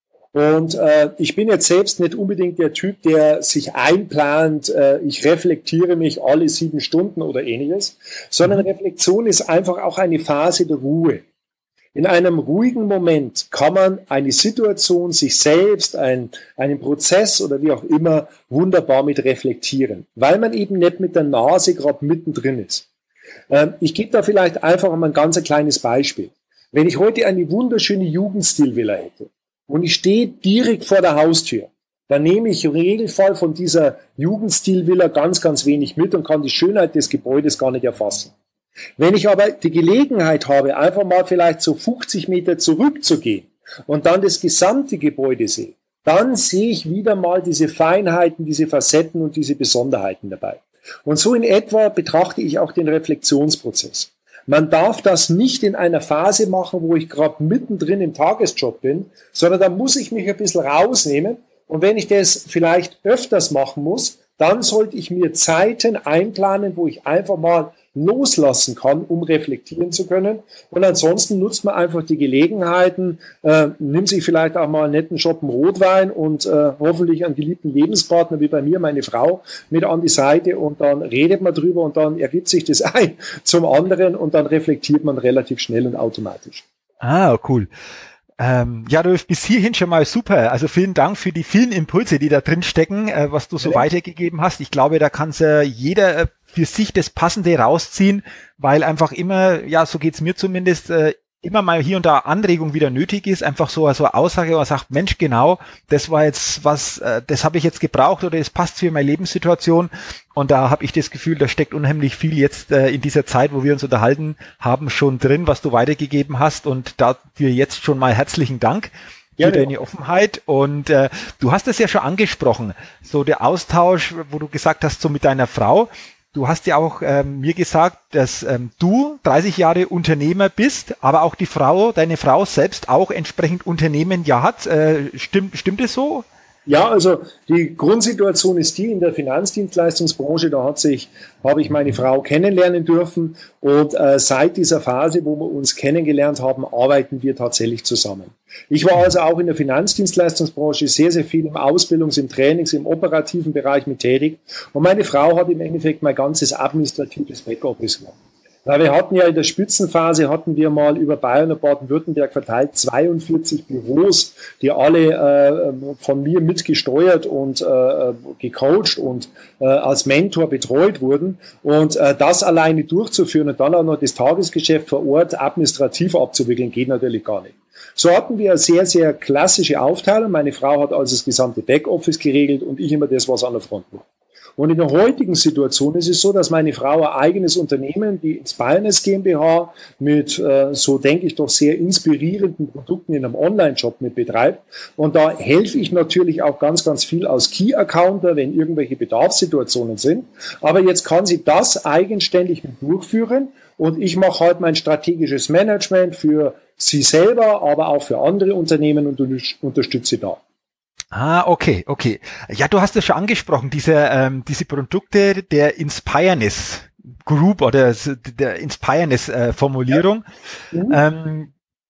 Und äh, ich bin jetzt selbst nicht unbedingt der Typ, der sich einplant, äh, ich reflektiere mich alle sieben Stunden oder ähnliches, sondern Reflexion ist einfach auch eine Phase der Ruhe. In einem ruhigen Moment kann man eine Situation, sich selbst, ein, einen Prozess oder wie auch immer wunderbar mit reflektieren, weil man eben nicht mit der Nase gerade mittendrin ist. Ich gebe da vielleicht einfach mal ein ganz kleines Beispiel. Wenn ich heute eine wunderschöne Jugendstilvilla hätte und ich stehe direkt vor der Haustür, dann nehme ich im Regelfall von dieser Jugendstilvilla ganz, ganz wenig mit und kann die Schönheit des Gebäudes gar nicht erfassen. Wenn ich aber die Gelegenheit habe, einfach mal vielleicht so fünfzig Meter zurückzugehen und dann das gesamte Gebäude sehe, dann sehe ich wieder mal diese Feinheiten, diese Facetten und diese Besonderheiten dabei. Und so in etwa betrachte ich auch den Reflexionsprozess. Man darf das nicht in einer Phase machen, wo ich gerade mittendrin im Tagesjob bin, sondern da muss ich mich ein bisschen rausnehmen. Und wenn ich das vielleicht öfters machen muss, dann sollte ich mir Zeiten einplanen, wo ich einfach mal loslassen kann, um reflektieren zu können. Und ansonsten nutzt man einfach die Gelegenheiten, äh, nimmt sich vielleicht auch mal einen netten Schoppen Rotwein und äh, hoffentlich einen geliebten Lebenspartner, wie bei mir, meine Frau, mit an die Seite und dann redet man drüber und dann ergibt sich das ein zum anderen und dann reflektiert man relativ schnell und automatisch. Ah, cool. Ähm, ja, Rolf, bis hierhin schon mal super. Also vielen Dank für die vielen Impulse, die da drin stecken, äh, was du so ja. weitergegeben hast. Ich glaube, da kann äh, jeder äh, für sich das Passende rausziehen, weil einfach immer, ja, so geht's mir zumindest, äh, immer mal hier und da Anregung wieder nötig ist, einfach so so eine Aussage, wo man sagt, Mensch, genau, das war jetzt was, äh, das habe ich jetzt gebraucht oder es passt für meine Lebenssituation. Und da habe ich das Gefühl, da steckt unheimlich viel jetzt äh, in dieser Zeit, wo wir uns unterhalten haben, schon drin, was du weitergegeben hast. Und dafür jetzt schon mal herzlichen Dank für ja, deine ja. Offenheit. Und äh, du hast es ja schon angesprochen, so der Austausch, wo du gesagt hast, so mit deiner Frau. Du hast ja auch ähm, mir gesagt, dass ähm, du dreißig Jahre Unternehmer bist, aber auch die Frau, deine Frau selbst auch entsprechend Unternehmen ja hat. Äh, stimmt, stimmt es so? Ja, also die Grundsituation ist die in der Finanzdienstleistungsbranche, da hat sich, habe ich meine Frau kennenlernen dürfen und äh, seit dieser Phase, wo wir uns kennengelernt haben, arbeiten wir tatsächlich zusammen. Ich war also auch in der Finanzdienstleistungsbranche sehr, sehr viel im Ausbildungs-, im Trainings-, im operativen Bereich mit tätig und meine Frau hat im Endeffekt mein ganzes administratives Backoffice gemacht. Weil wir hatten ja in der Spitzenphase, hatten wir mal über Bayern und Baden-Württemberg verteilt zweiundvierzig Büros, die alle äh, von mir mitgesteuert und äh, gecoacht und äh, als Mentor betreut wurden. Und äh, das alleine durchzuführen und dann auch noch das Tagesgeschäft vor Ort administrativ abzuwickeln, geht natürlich gar nicht. So hatten wir eine sehr, sehr klassische Aufteilung. Meine Frau hat also das gesamte Backoffice geregelt und ich immer das, was an der Front war. Und in der heutigen Situation ist es so, dass meine Frau ein eigenes Unternehmen, die Inspirness GmbH, mit, äh, so denke ich doch, sehr inspirierenden Produkten in einem Online-Shop mit betreibt. Und da helfe ich natürlich auch ganz, ganz viel als Key-Accounter, wenn irgendwelche Bedarfssituationen sind. Aber jetzt kann sie das eigenständig mit durchführen und ich mache halt mein strategisches Management für sie selber, aber auch für andere Unternehmen und unterstütze da. Ah, okay, okay. Ja, du hast es schon angesprochen, diese, ähm, diese Produkte der Inspireness Group oder s- der Inspireness äh, Formulierung. Ja. Mhm. Ähm,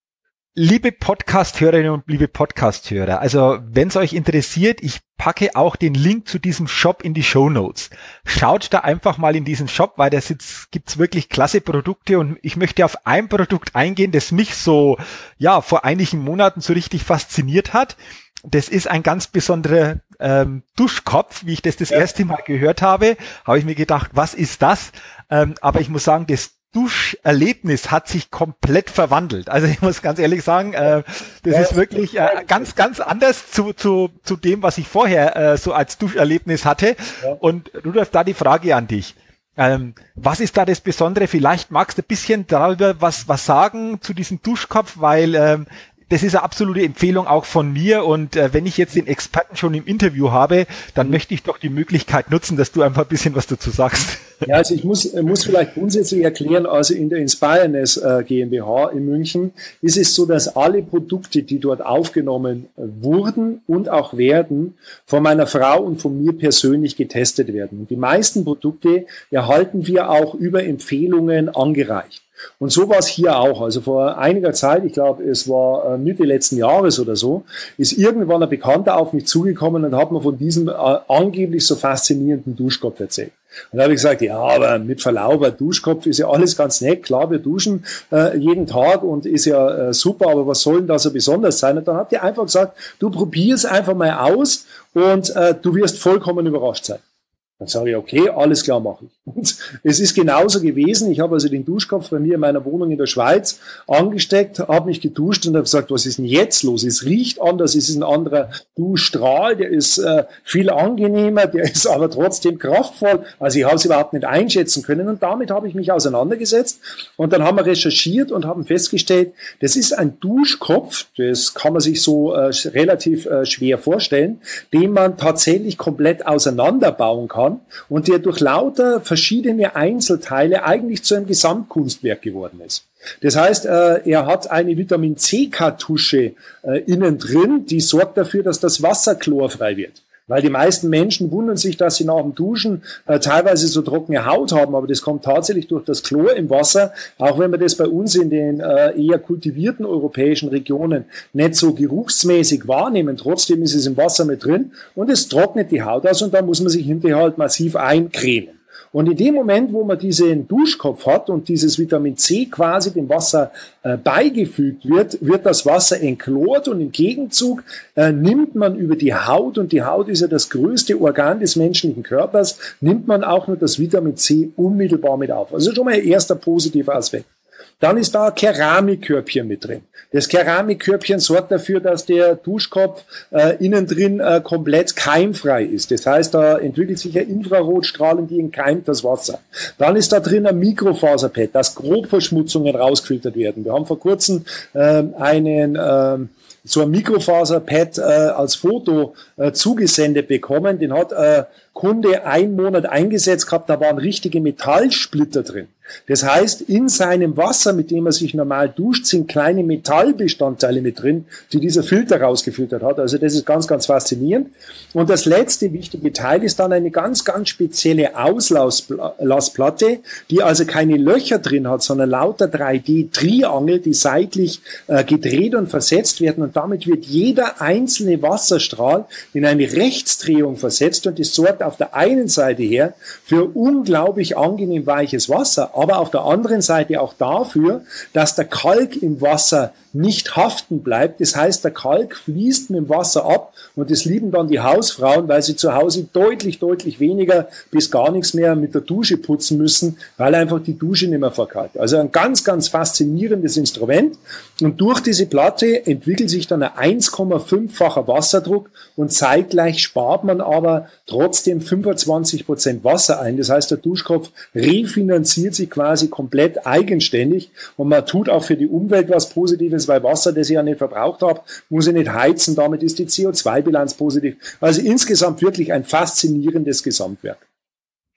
liebe Podcast-Hörerinnen und liebe Podcast-Hörer, also wenn es euch interessiert, ich packe auch den Link zu diesem Shop in die Shownotes. Schaut da einfach mal in diesen Shop, weil da sitzt, gibt's wirklich klasse Produkte und ich möchte auf ein Produkt eingehen, das mich so, ja, vor einigen Monaten so richtig fasziniert hat. Das ist ein ganz besonderer ähm, Duschkopf. Wie ich das das Ja. erste Mal gehört habe, habe ich mir gedacht, was ist das? Ähm, aber ich muss sagen, das Duscherlebnis hat sich komplett verwandelt. Also ich muss ganz ehrlich sagen, äh, das Ja, ist wirklich äh, ganz, ganz anders zu, zu, zu dem, was ich vorher äh, so als Duscherlebnis hatte. ja. Und Rudolf, da die Frage an dich. Ähm, was ist da das Besondere? Vielleicht magst du ein bisschen darüber was, was sagen zu diesem Duschkopf, weil ähm, das ist eine absolute Empfehlung auch von mir und äh, wenn ich jetzt den Experten schon im Interview habe, dann möchte ich doch die Möglichkeit nutzen, dass du einfach ein bisschen was dazu sagst. Ja, also ich muss, muss vielleicht grundsätzlich erklären, also in der Inspireness äh, GmbH in München ist es so, dass alle Produkte, die dort aufgenommen wurden und auch werden, von meiner Frau und von mir persönlich getestet werden. Und die meisten Produkte erhalten wir auch über Empfehlungen angereicht. Und so war es hier auch. Also vor einiger Zeit, ich glaube, es war Mitte letzten Jahres oder so, ist irgendwann ein Bekannter auf mich zugekommen und hat mir von diesem äh, angeblich so faszinierenden Duschkopf erzählt. Und da habe ich gesagt, ja, aber mit Verlaub, ein Duschkopf ist ja alles ganz nett. Klar, wir duschen äh, jeden Tag und ist ja äh, super, aber was soll denn da so besonders sein? Und dann habt ihr einfach gesagt, du probier's einfach mal aus und äh, du wirst vollkommen überrascht sein. Dann sage ich, okay, alles klar, mache ich. Und es ist genauso gewesen. Ich habe also den Duschkopf bei mir in meiner Wohnung in der Schweiz angesteckt, habe mich geduscht und habe gesagt, was ist denn jetzt los? Es riecht anders, es ist ein anderer Duschstrahl, der ist äh, viel angenehmer, der ist aber trotzdem kraftvoll. Also ich habe es überhaupt nicht einschätzen können und damit habe ich mich auseinandergesetzt und dann haben wir recherchiert und haben festgestellt, das ist ein Duschkopf, das kann man sich so äh, relativ äh, schwer vorstellen, den man tatsächlich komplett auseinanderbauen kann und der durch lauter verschiedene Einzelteile eigentlich zu einem Gesamtkunstwerk geworden ist. Das heißt, er hat eine Vitamin-C-Kartusche innen drin, die sorgt dafür, dass das Wasser chlorfrei wird. Weil die meisten Menschen wundern sich, dass sie nach dem Duschen äh, teilweise so trockene Haut haben, aber das kommt tatsächlich durch das Chlor im Wasser, auch wenn man das bei uns in den äh, eher kultivierten europäischen Regionen nicht so geruchsmäßig wahrnehmen. Trotzdem ist es im Wasser mit drin und es trocknet die Haut aus und da muss man sich hinterher halt massiv eincremen. Und in dem Moment, wo man diesen Duschkopf hat und dieses Vitamin C quasi dem Wasser äh, beigefügt wird, wird das Wasser entchlort und im Gegenzug äh, nimmt man über die Haut, und die Haut ist ja das größte Organ des menschlichen Körpers, nimmt man auch nur das Vitamin C unmittelbar mit auf. Also schon mal ein erster positiver Aspekt. Dann ist da ein Keramikkörbchen mit drin. Das Keramikkörbchen sorgt dafür, dass der Duschkopf äh, innen drin äh, komplett keimfrei ist. Das heißt, da entwickelt sich eine Infrarotstrahlung, die entkeimt das Wasser. Dann ist da drin ein Mikrofaserpad, dass Grobverschmutzungen rausgefiltert werden. Wir haben vor kurzem äh, einen äh, so ein Mikrofaserpad äh, als Foto äh, zugesendet bekommen. Den hat äh, Kunde einen Monat eingesetzt gehabt, da waren richtige Metallsplitter drin. Das heißt, in seinem Wasser, mit dem er sich normal duscht, sind kleine Metallbestandteile mit drin, die dieser Filter rausgefiltert hat. Also das ist ganz, ganz faszinierend. Und das letzte wichtige Teil ist dann eine ganz, ganz spezielle Auslassplatte, die also keine Löcher drin hat, sondern lauter drei D-Triangel, die seitlich äh, gedreht und versetzt werden. Und damit wird jeder einzelne Wasserstrahl in eine Rechtsdrehung versetzt und es sorgt auf der einen Seite her für unglaublich angenehm weiches Wasser, aber auf der anderen Seite auch dafür, dass der Kalk im Wasser nicht haften bleibt. Das heißt, der Kalk fließt mit dem Wasser ab und das lieben dann die Hausfrauen, weil sie zu Hause deutlich, deutlich weniger bis gar nichts mehr mit der Dusche putzen müssen, weil einfach die Dusche nicht mehr verkalkt. Also ein ganz, ganz faszinierendes Instrument. Und durch diese Platte entwickelt sich dann ein eins Komma fünffacher Wasserdruck und zeitgleich spart man aber trotzdem fünfundzwanzig Prozent Wasser ein. Das heißt, der Duschkopf refinanziert sich quasi komplett eigenständig und man tut auch für die Umwelt was Positives, weil Wasser, das ich ja nicht verbraucht habe, muss ich nicht heizen, damit ist die C O zwei Bilanz positiv. Also insgesamt wirklich ein faszinierendes Gesamtwerk.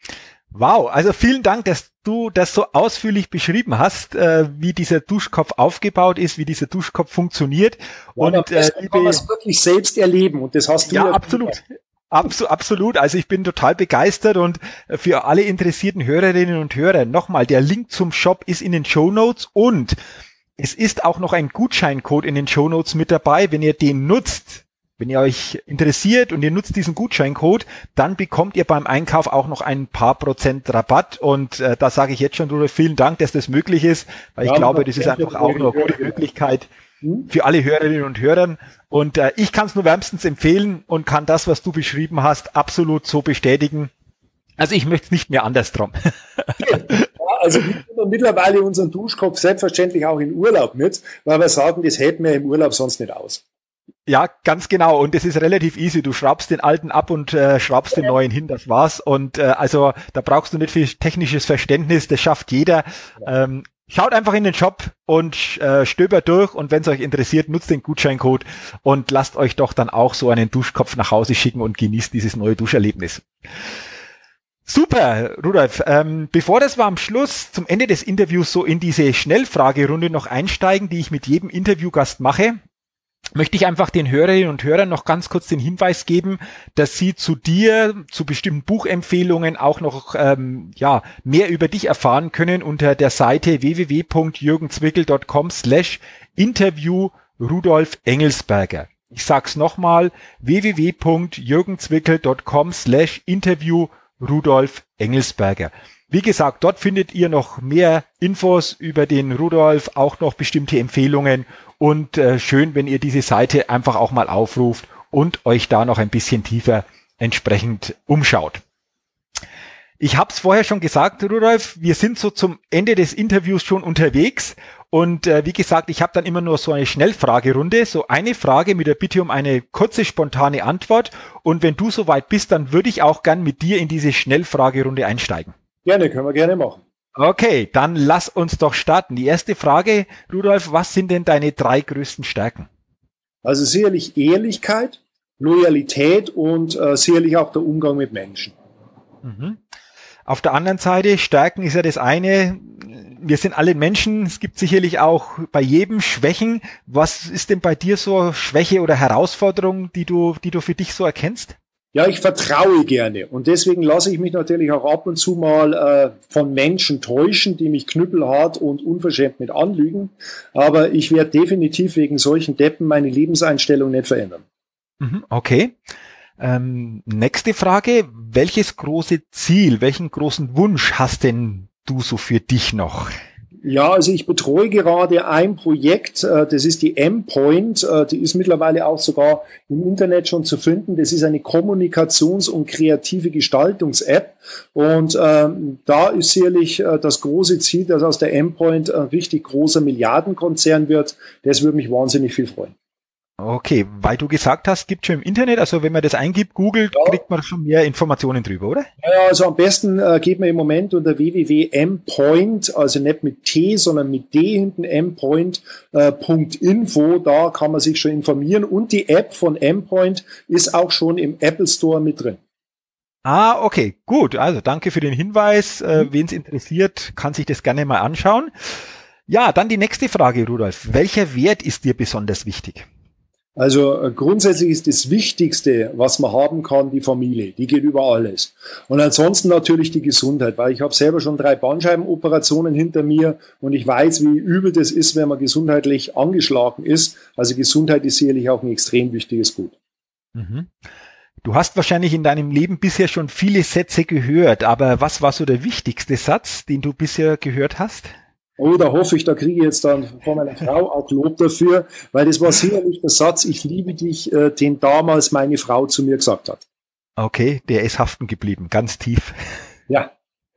Wow, also vielen Dank, dass du das so ausführlich beschrieben hast, äh, wie dieser Duschkopf aufgebaut ist, wie dieser Duschkopf funktioniert. Ja, und äh, liebe, kann man es wirklich selbst erleben und das hast du ja, ja absolut. Absolut, absolut. Also ich bin total begeistert und für alle interessierten Hörerinnen und Hörer nochmal, der Link zum Shop ist in den Shownotes und es ist auch noch ein Gutscheincode in den Shownotes mit dabei. Wenn ihr den nutzt, wenn ihr euch interessiert und ihr nutzt diesen Gutscheincode, dann bekommt ihr beim Einkauf auch noch ein paar Prozent Rabatt und äh, da sage ich jetzt schon, Rudolf, vielen Dank, dass das möglich ist, weil ich ja, glaube, das ist einfach auch eine gute Möglichkeit für alle Hörerinnen und Hörer und äh, ich kann es nur wärmstens empfehlen und kann das, was du beschrieben hast, absolut so bestätigen. Also ich möchte es nicht mehr andersrum. Ja, also wir nehmen mittlerweile unseren Duschkopf selbstverständlich auch in Urlaub mit, weil wir sagen, das hält mir im Urlaub sonst nicht aus. Ja, ganz genau. Und es ist relativ easy. Du schraubst den alten ab und äh, schraubst den neuen hin. Das war's. Und äh, also da brauchst du nicht viel technisches Verständnis. Das schafft jeder. Ja. Ähm, schaut einfach in den Shop und äh, stöbert durch. Und wenn es euch interessiert, nutzt den Gutscheincode und lasst euch doch dann auch so einen Duschkopf nach Hause schicken und genießt dieses neue Duscherlebnis. Super, Rudolf. Ähm, bevor das wir am Schluss zum Ende des Interviews so in diese Schnellfragerunde noch einsteigen, die ich mit jedem Interviewgast mache, möchte ich einfach den Hörerinnen und Hörern noch ganz kurz den Hinweis geben, dass sie zu dir, zu bestimmten Buchempfehlungen auch noch ähm, ja mehr über dich erfahren können unter der Seite w w w punkt jürgenzwickel punkt com slash interview Rudolf Engelsberger. Ich sag's nochmal, w w w punkt jürgenzwickel punkt com slash interview Rudolf Engelsberger. Wie gesagt, dort findet ihr noch mehr Infos über den Rudolf, auch noch bestimmte Empfehlungen und äh, schön, wenn ihr diese Seite einfach auch mal aufruft und euch da noch ein bisschen tiefer entsprechend umschaut. Ich habe es vorher schon gesagt, Rudolf, wir sind so zum Ende des Interviews schon unterwegs und äh, wie gesagt, ich habe dann immer nur so eine Schnellfragerunde, so eine Frage mit der Bitte um eine kurze, spontane Antwort und wenn du soweit bist, dann würde ich auch gern mit dir in diese Schnellfragerunde einsteigen. Gerne, können wir gerne machen. Okay, dann lass uns doch starten. Die erste Frage, Rudolf, was sind denn deine drei größten Stärken? Also sicherlich Ehrlichkeit, Loyalität und äh, sicherlich auch der Umgang mit Menschen. Mhm. Auf der anderen Seite, Stärken ist ja das eine, wir sind alle Menschen, es gibt sicherlich auch bei jedem Schwächen. Was ist denn bei dir so Schwäche oder Herausforderung, die du, die du für dich so erkennst? Ja, ich vertraue gerne und deswegen lasse ich mich natürlich auch ab und zu mal äh, von Menschen täuschen, die mich knüppelhart und unverschämt mit anlügen. Aber ich werde definitiv wegen solchen Deppen meine Lebenseinstellung nicht verändern. Okay. Ähm, nächste Frage. Welches große Ziel, welchen großen Wunsch hast denn du so für dich noch? Ja, also ich betreue gerade ein Projekt, das ist die M-Point, die ist mittlerweile auch sogar im Internet schon zu finden. Das ist eine Kommunikations- und kreative Gestaltungs-App und ähm, da ist sicherlich äh, das große Ziel, dass aus der M-Point ein richtig großer Milliardenkonzern wird. Das würde mich wahnsinnig viel freuen. Okay, weil du gesagt hast, gibt schon im Internet, also wenn man das eingibt, googelt, ja, kriegt man schon mehr Informationen drüber, oder? Ja, also am besten äh, geht man im Moment unter w w w punkt m point, also nicht mit T, sondern mit D hinten, m point punkt info, da kann man sich schon informieren und die App von M-Point ist auch schon im Apple Store mit drin. Ah, okay, gut, also danke für den Hinweis, äh, mhm. Wen es interessiert, kann sich das gerne mal anschauen. Ja, dann die nächste Frage, Rudolf, welcher Wert ist dir besonders wichtig? Also äh, grundsätzlich ist das Wichtigste, was man haben kann, die Familie. Die geht über alles. Und ansonsten natürlich die Gesundheit, weil ich habe selber schon drei Bandscheibenoperationen hinter mir und ich weiß, wie übel das ist, wenn man gesundheitlich angeschlagen ist. Also Gesundheit ist sicherlich auch ein extrem wichtiges Gut. Mhm. Du hast wahrscheinlich in deinem Leben bisher schon viele Sätze gehört, aber was war so der wichtigste Satz, den du bisher gehört hast? Oh, da hoffe ich, da kriege ich jetzt dann von meiner Frau auch Lob dafür, weil das war sicherlich der Satz, ich liebe dich, äh, den damals meine Frau zu mir gesagt hat. Okay, der ist haften geblieben, ganz tief. Ja.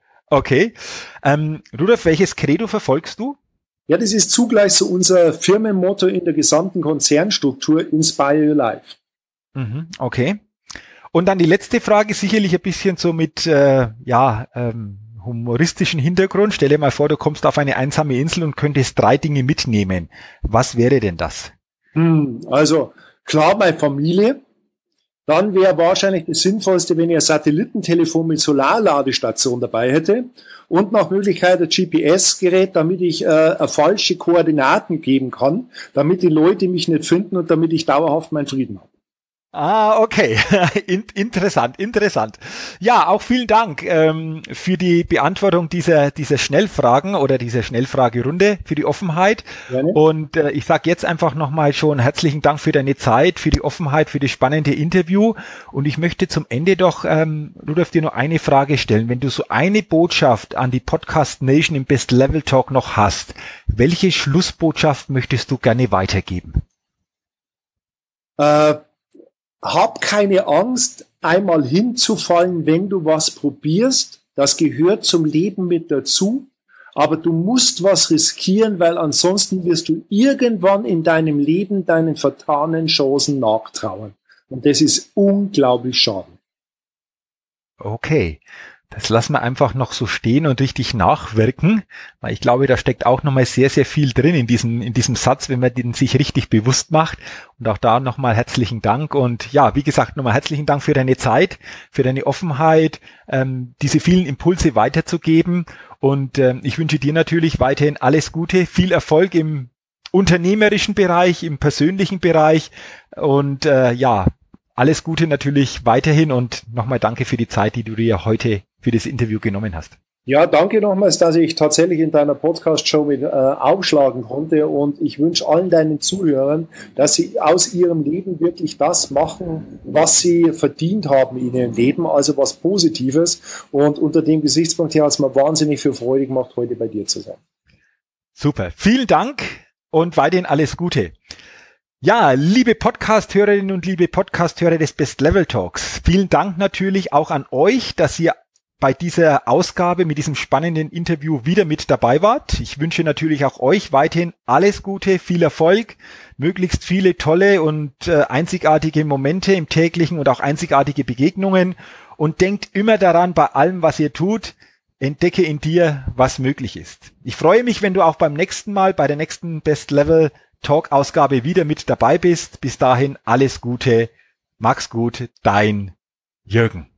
Okay. Ähm, Rudolf, welches Credo verfolgst du? Ja, das ist zugleich so unser Firmenmotto in der gesamten Konzernstruktur, Inspire Your Life. Mhm, okay. Und dann die letzte Frage, sicherlich ein bisschen so mit, äh, ja, ähm, humoristischen Hintergrund. Stell dir mal vor, du kommst auf eine einsame Insel und könntest drei Dinge mitnehmen. Was wäre denn das? Hm, also klar, meine Familie, dann wäre wahrscheinlich das Sinnvollste, wenn ich ein Satellitentelefon mit Solarladestation dabei hätte und nach Möglichkeit ein G P S-Gerät, damit ich äh, falsche Koordinaten geben kann, damit die Leute mich nicht finden und damit ich dauerhaft meinen Frieden habe. Ah, okay. In, interessant, interessant. Ja, auch vielen Dank ähm, für die Beantwortung dieser, dieser Schnellfragen oder dieser Schnellfragerunde, für die Offenheit. Gerne. Und äh, ich sage jetzt einfach nochmal schon herzlichen Dank für deine Zeit, für die Offenheit, für das spannende Interview. Und ich möchte zum Ende doch, ähm, Rudolf, dir nur eine Frage stellen. Wenn du so eine Botschaft an die Podcast Nation im Best Level Talk noch hast, welche Schlussbotschaft möchtest du gerne weitergeben? Äh Hab keine Angst, einmal hinzufallen, wenn du was probierst. Das gehört zum Leben mit dazu. Aber du musst was riskieren, weil ansonsten wirst du irgendwann in deinem Leben deinen vertanen Chancen nachtrauern. Und das ist unglaublich schade. Okay. Das lassen wir einfach noch so stehen und richtig nachwirken, weil ich glaube, da steckt auch nochmal sehr, sehr viel drin in diesem, in diesem Satz, wenn man den sich richtig bewusst macht. Und auch da nochmal herzlichen Dank. Und ja, wie gesagt, nochmal herzlichen Dank für deine Zeit, für deine Offenheit, ähm, diese vielen Impulse weiterzugeben. Und ähm, ich wünsche dir natürlich weiterhin alles Gute, viel Erfolg im unternehmerischen Bereich, im persönlichen Bereich. Und äh, ja, alles Gute natürlich weiterhin und nochmal danke für die Zeit, die du dir heute für das Interview genommen hast. Ja, danke nochmals, dass ich tatsächlich in deiner Podcast-Show mit äh, aufschlagen konnte und ich wünsche allen deinen Zuhörern, dass sie aus ihrem Leben wirklich das machen, was sie verdient haben in ihrem Leben, also was Positives. Und unter dem Gesichtspunkt her hat es mir wahnsinnig viel Freude gemacht, heute bei dir zu sein. Super, vielen Dank und weiterhin alles Gute. Ja, liebe Podcast-Hörerinnen und liebe Podcast-Hörer des Best Level Talks, vielen Dank natürlich auch an euch, dass ihr bei dieser Ausgabe mit diesem spannenden Interview wieder mit dabei wart. Ich wünsche natürlich auch euch weiterhin alles Gute, viel Erfolg, möglichst viele tolle und äh, einzigartige Momente im täglichen und auch einzigartige Begegnungen und denkt immer daran, bei allem, was ihr tut, entdecke in dir, was möglich ist. Ich freue mich, wenn du auch beim nächsten Mal, bei der nächsten Best Level Talk-Ausgabe wieder mit dabei bist. Bis dahin alles Gute, mach's gut, dein Jürgen.